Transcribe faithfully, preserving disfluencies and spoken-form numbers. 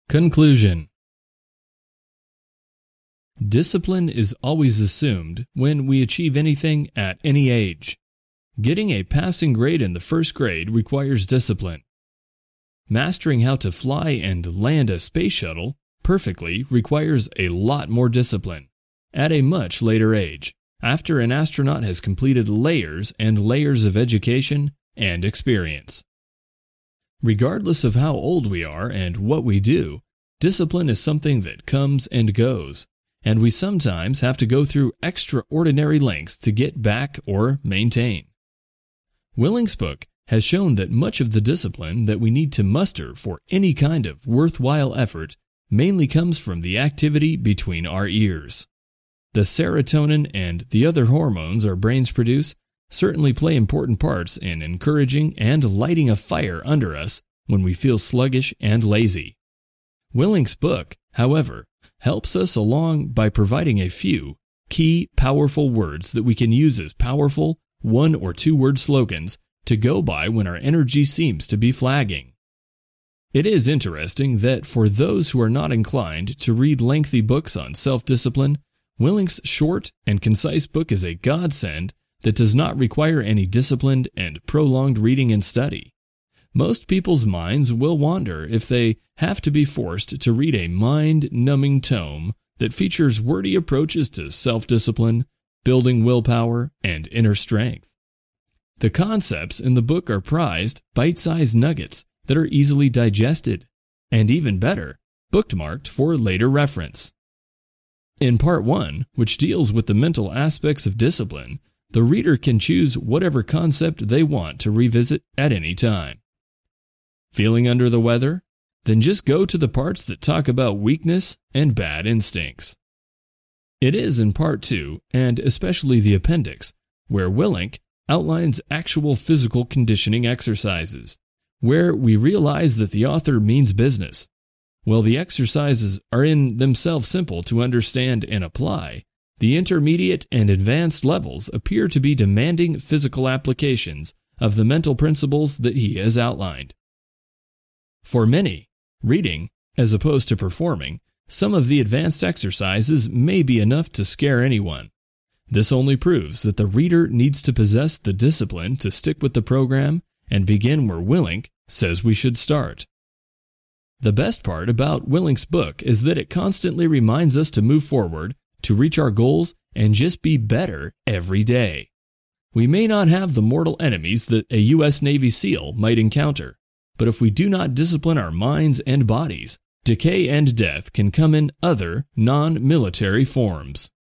Conclusion. Discipline is always assumed when we achieve anything at any age. Getting a passing grade in the first grade requires discipline. Mastering how to fly and land a space shuttle perfectly requires a lot more discipline at a much later age, after an astronaut has completed layers and layers of education and experience. Regardless of how old we are and what we do, discipline is something that comes and goes, and we sometimes have to go through extraordinary lengths to get back or maintain. Willing's book has shown that much of the discipline that we need to muster for any kind of worthwhile effort mainly comes from the activity between our ears. The serotonin and the other hormones our brains produce certainly play important parts in encouraging and lighting a fire under us when we feel sluggish and lazy. Willing's book, however, helps us along by providing a few key, powerful words that we can use as powerful one- or two-word slogans to go by when our energy seems to be flagging. It is interesting that for those who are not inclined to read lengthy books on self-discipline, Willing's short and concise book is a godsend that does not require any disciplined and prolonged reading and study. Most people's minds will wander if they have to be forced to read a mind-numbing tome that features wordy approaches to self-discipline, building willpower, and inner strength. The concepts in the book are prized, bite-sized nuggets that are easily digested, and even better, bookmarked for later reference. In Part one, which deals with the mental aspects of discipline, the reader can choose whatever concept they want to revisit at any time. Feeling under the weather? Then just go to the parts that talk about weakness and bad instincts. It is in Part two, and especially the appendix, where Willing outlines actual physical conditioning exercises, where we realize that the author means business. While the exercises are in themselves simple to understand and apply, the intermediate and advanced levels appear to be demanding physical applications of the mental principles that he has outlined. For many, reading, as opposed to performing, some of the advanced exercises may be enough to scare anyone. This only proves that the reader needs to possess the discipline to stick with the program and begin where Willing says we should start. The best part about Willing's book is that it constantly reminds us to move forward, to reach our goals, and just be better every day. We may not have the mortal enemies that a U S Navy SEAL might encounter, but if we do not discipline our minds and bodies, decay and death can come in other, non-military forms.